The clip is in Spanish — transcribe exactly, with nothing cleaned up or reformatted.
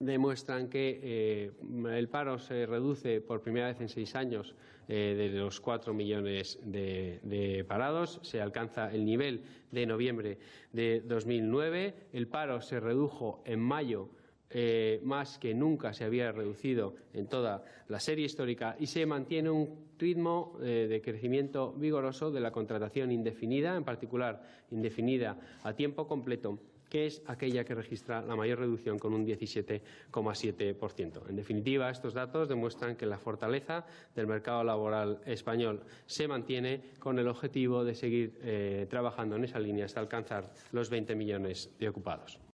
demuestran que eh, el paro se reduce por primera vez en seis años eh, de los cuatro millones de, de parados. Se alcanza el nivel de noviembre de dos mil nueve. El paro se redujo en mayo Eh, más que nunca se había reducido en toda la serie histórica, y se mantiene un ritmo eh, de crecimiento vigoroso de la contratación indefinida, en particular indefinida a tiempo completo, que es aquella que registra la mayor reducción, con un diecisiete coma siete por ciento. En definitiva, estos datos demuestran que la fortaleza del mercado laboral español se mantiene, con el objetivo de seguir eh, trabajando en esa línea hasta alcanzar los veinte millones de ocupados.